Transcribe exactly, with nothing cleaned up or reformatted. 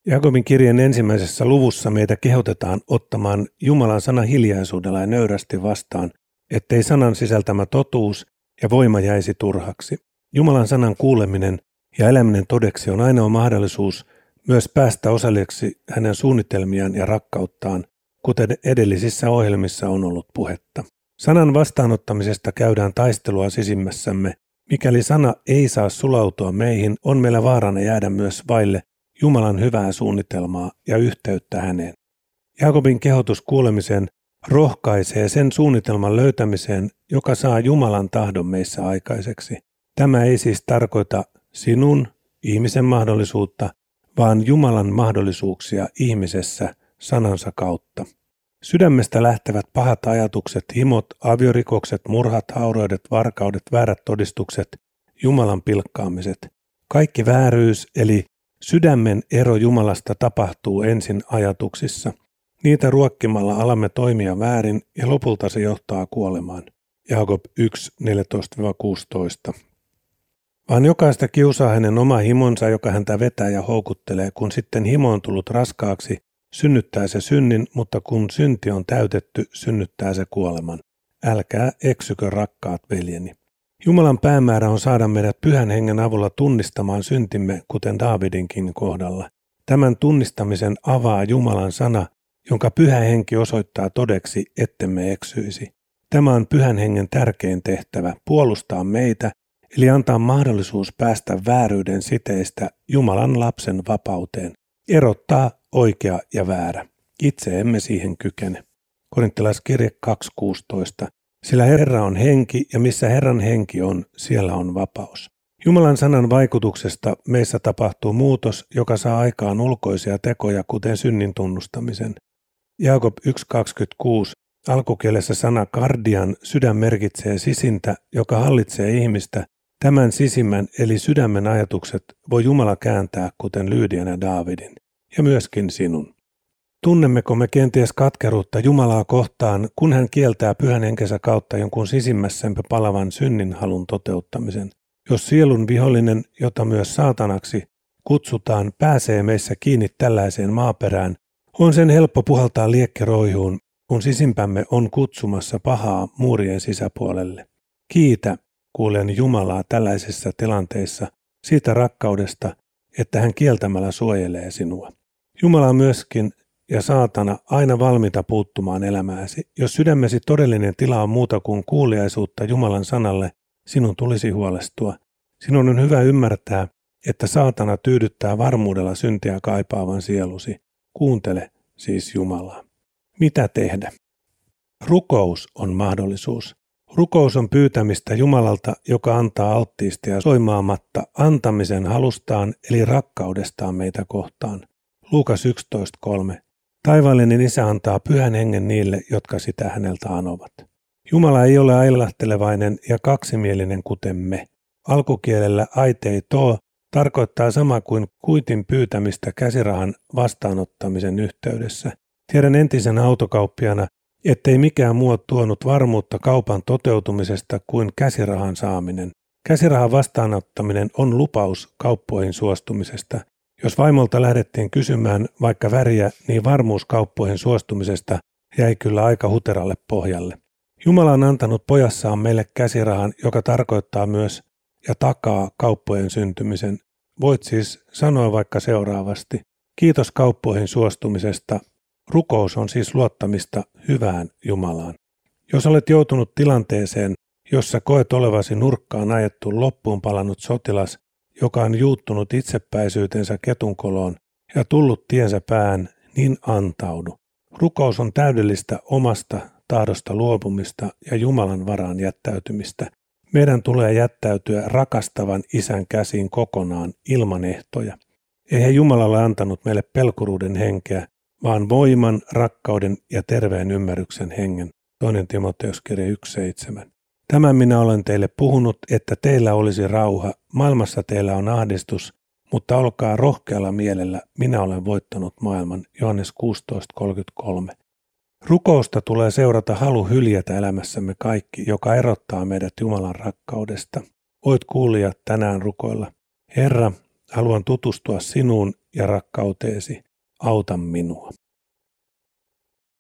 Jaakobin kirjeen ensimmäisessä luvussa meitä kehotetaan ottamaan Jumalan sana hiljaisuudella ja nöyrästi vastaan, ettei sanan sisältämä totuus ja voima jäisi turhaksi. Jumalan sanan kuuleminen ja eläminen todeksi on ainoa mahdollisuus myös päästä osalliseksi hänen suunnitelmiaan ja rakkauttaan, kuten edellisissä ohjelmissa on ollut puhetta. Sanan vastaanottamisesta käydään taistelua sisimmässämme. Mikäli sana ei saa sulautua meihin, on meillä vaarana jäädä myös vaille Jumalan hyvää suunnitelmaa ja yhteyttä häneen. Jaakobin kehotus kuulemiseen rohkaisee sen suunnitelman löytämiseen, joka saa Jumalan tahdon meissä aikaiseksi. Tämä ei siis tarkoita sinun, ihmisen mahdollisuutta, vaan Jumalan mahdollisuuksia ihmisessä sanansa kautta. Sydämestä lähtevät pahat ajatukset, himot, aviorikokset, murhat, haureudet, varkaudet, väärät todistukset, Jumalan pilkkaamiset. Kaikki vääryys eli sydämen ero Jumalasta tapahtuu ensin ajatuksissa. Niitä ruokkimalla alamme toimia väärin ja lopulta se johtaa kuolemaan. Jaakob yksi neljätoista kuusitoista. Vaan jokaista kiusaa hänen oma himonsa, joka häntä vetää ja houkuttelee, kun sitten himo on tullut raskaaksi, synnyttää se synnin, mutta kun synti on täytetty, synnyttää se kuoleman. Älkää eksykö, rakkaat veljeni. Jumalan päämäärä on saada meidät Pyhän Hengen avulla tunnistamaan syntimme, kuten Daavidinkin kohdalla. Tämän tunnistamisen avaa Jumalan sana, jonka Pyhä Henki osoittaa todeksi, ettemme eksyisi. Tämä on Pyhän Hengen tärkein tehtävä, puolustaa meitä, eli antaa mahdollisuus päästä vääryyden siteistä Jumalan lapsen vapauteen, erottaa oikea ja väärä. Itse emme siihen kykene. Korinttilaiskirje kaksi kuusitoista. Sillä Herra on henki, ja missä Herran henki on, siellä on vapaus. Jumalan sanan vaikutuksesta meissä tapahtuu muutos, joka saa aikaan ulkoisia tekoja, kuten synnin tunnustamisen. Jaakob yksi kaksikymmentäkuusi. Alkukielessä sana kardian sydän merkitsee sisintä, joka hallitsee ihmistä. Tämän sisimmän eli sydämen ajatukset voi Jumala kääntää, kuten Lyydian ja Daavidin, ja myöskin sinun. Tunnemmeko me kenties katkeruutta Jumalaa kohtaan, kun hän kieltää Pyhän Henkensä kautta jonkun sisimmässämme palavan synnin halun toteuttamisen? Jos sielun vihollinen, jota myös saatanaksi kutsutaan, pääsee meissä kiinni tällaiseen maaperään, on sen helppo puhaltaa liekkeroihuun, kun sisimpämme on kutsumassa pahaa muurien sisäpuolelle. Kiitä, kuulen Jumalaa tällaisissa tilanteissa, siitä rakkaudesta, että hän kieltämällä suojelee sinua. Jumala on myöskin ja saatana aina valmiita puuttumaan elämääsi. Jos sydämesi todellinen tila on muuta kuin kuuliaisuutta Jumalan sanalle, sinun tulisi huolestua. Sinun on hyvä ymmärtää, että saatana tyydyttää varmuudella syntiä kaipaavan sielusi. Kuuntele siis Jumalaa. Mitä tehdä? Rukous on mahdollisuus. Rukous on pyytämistä Jumalalta, joka antaa alttiista ja soimaamatta antamisen halustaan eli rakkaudestaan meitä kohtaan. Luukas yksitoista kolme. Taivaallinen Isä antaa Pyhän Hengen niille, jotka sitä häneltä anovat. Jumala ei ole ailahtelevainen ja kaksimielinen kuten me. Alkukielellä aitei too tarkoittaa sama kuin kuitin pyytämistä käsirahan vastaanottamisen yhteydessä. Tiedän entisen autokauppiana, ettei mikään muu tuonut varmuutta kaupan toteutumisesta kuin käsirahan saaminen. Käsirahan vastaanottaminen on lupaus kauppoihin suostumisesta. Jos vaimolta lähdettiin kysymään vaikka väriä, niin varmuus kauppoihin suostumisesta jäi kyllä aika huteralle pohjalle. Jumala on antanut pojassaan meille käsirahan, joka tarkoittaa myös ja takaa kauppojen syntymisen. Voit siis sanoa vaikka seuraavasti. Kiitos kauppoihin suostumisesta. Rukous on siis luottamista hyvään Jumalaan. Jos olet joutunut tilanteeseen, jossa koet olevasi nurkkaan ajettu loppuun palannut sotilas, joka on juuttunut itsepäisyytensä ketunkoloon ja tullut tiensä pään, niin antaudu. Rukous on täydellistä omasta tahdosta luopumista ja Jumalan varaan jättäytymistä. Meidän tulee jättäytyä rakastavan Isän käsiin kokonaan ilman ehtoja. Eihän Jumala ole antanut meille pelkuruuden henkeä, vaan voiman, rakkauden ja terveen ymmärryksen hengen. Toinen Timoteuskirje yksi seitsemän. Tämän minä olen teille puhunut, että teillä olisi rauha. Maailmassa teillä on ahdistus, mutta olkaa rohkealla mielellä. Minä olen voittanut maailman. Johannes kuusitoista kolmekymmentäkolme. Rukousta tulee seurata halu hyljätä elämässämme kaikki, joka erottaa meidät Jumalan rakkaudesta. Voit kuulijat tänään rukoilla. Herra, haluan tutustua sinuun ja rakkauteesi, auta minua.